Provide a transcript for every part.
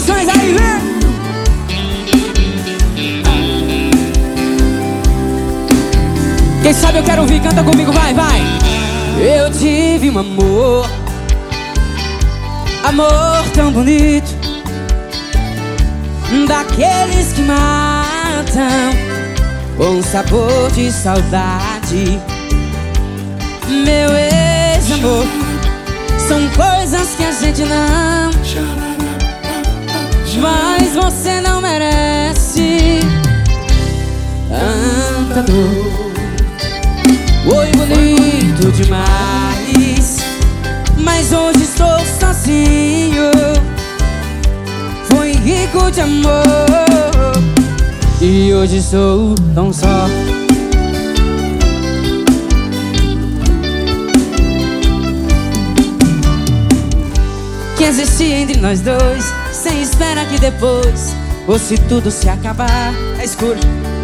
Produções aí, vem! Quem sabe eu quero ouvir, canta comigo, vai, vai. Eu tive um amor, amor tão bonito, daqueles que matam com sabor de saudade. Meu ex-amor, são coisas que a gente não, mas você não merece tanta dor. Foi bonito demais, mas hoje estou sozinho. Fui rico de amor e hoje sou tão só. Que existia entre nós dois, sem espera que depois fosse tudo se acabar. É escuro.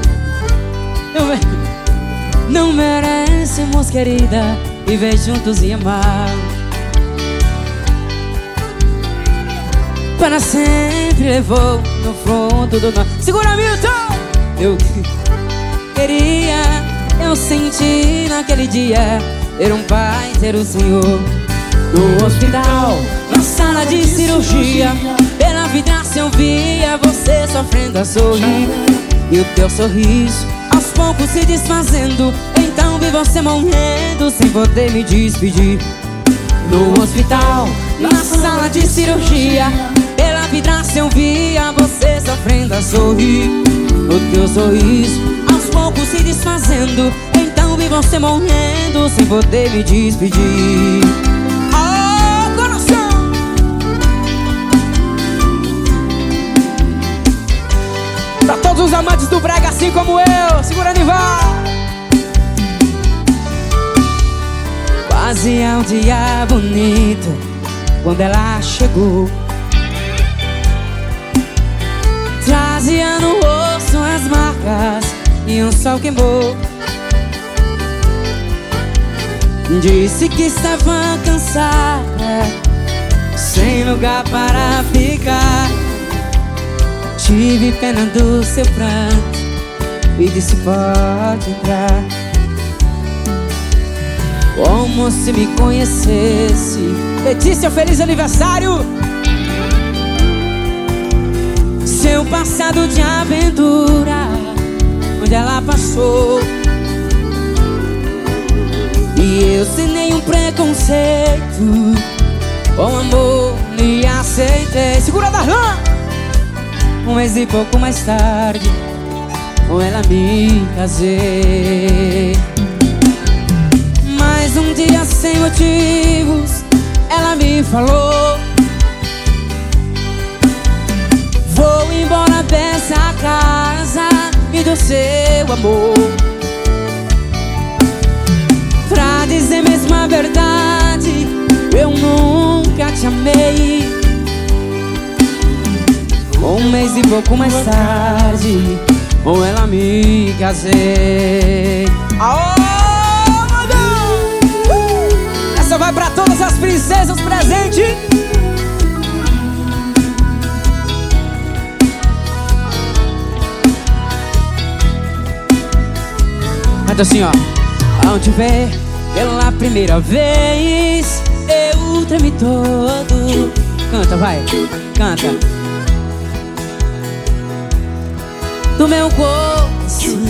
Não merecemos, querida, viver juntos e amar para sempre. Levou no fundo do nosso. Segura, Milton! Eu queria, eu senti naquele dia ter um pai, ter o Senhor. No hospital, na sala de cirurgia, pela vidraça eu via você sofrendo a sorrir, e o teu sorriso aos poucos se desfazendo. Então vi você morrendo sem poder me despedir. No hospital, na sala de cirurgia, pela vidraça eu via você sofrendo a sorrir, o teu sorriso aos poucos se desfazendo. Então vi você morrendo sem poder me despedir. Oh, coração! Pra todos os amantes do brega assim como eu, segura Nival. Quase é um dia bonito quando ela chegou, trazia no rosto as marcas e um sol queimou. Disse que estava cansada, sem lugar para ficar. Tive pena do seu pranto e disse pode entrar. Como se me conhecesse. Letícia, feliz aniversário. Seu passado de aventura, onde ela passou, e eu sem nenhum preconceito, com amor me aceitei. Segura, Darlan! Um mês e pouco mais tarde, com ela me casei. Mas um dia sem motivos, ela me falou: vou embora dessa casa e do seu amor. Pra dizer mesmo a verdade, eu nunca te amei. Um mês e pouco mais tarde, com ela me casei. Aô, essa vai pra todas as princesas presentes. Canta assim, ó. Ao te ver pela primeira vez, eu tremi todo. Canta, vai, canta. Do meu coração,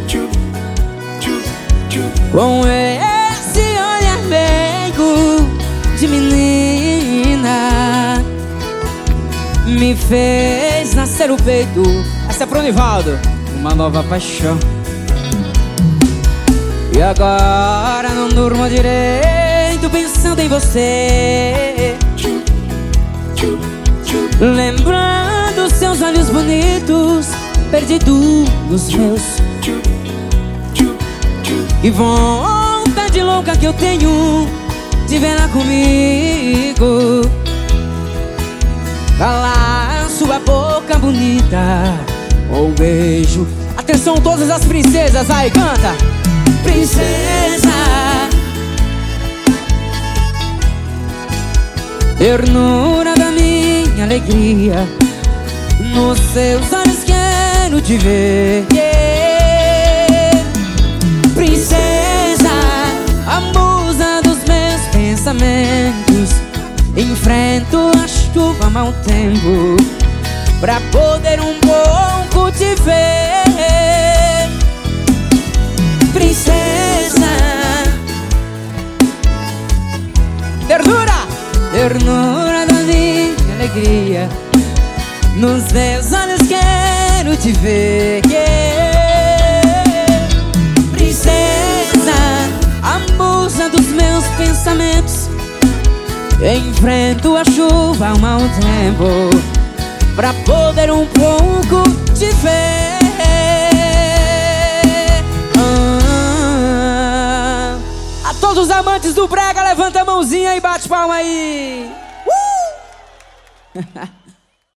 com esse olhar meigo de menina, me fez nascer o peito. Essa é pro Nivaldo, uma nova paixão. E agora não durmo direito pensando em você, lembrando seus olhos bonitos perdido nos meus. Que vontade louca que eu tenho de vê-la comigo, calar sua boca bonita com um beijo. Atenção todas as princesas, aí canta. Princesa, ternura da minha alegria, Nos seus olhos quero te ver, princesa, a musa dos meus pensamentos. Enfrento a chuva, mau tempo, pra poder um pouco te ver, princesa. Ternura da minha alegria, nos teus olhos quero te ver, princesa, a musa dos meus pensamentos. Enfrento a chuva, o mau tempo, pra poder um pouco te ver. A todos os amantes do brega, levanta a mãozinha e bate palma aí.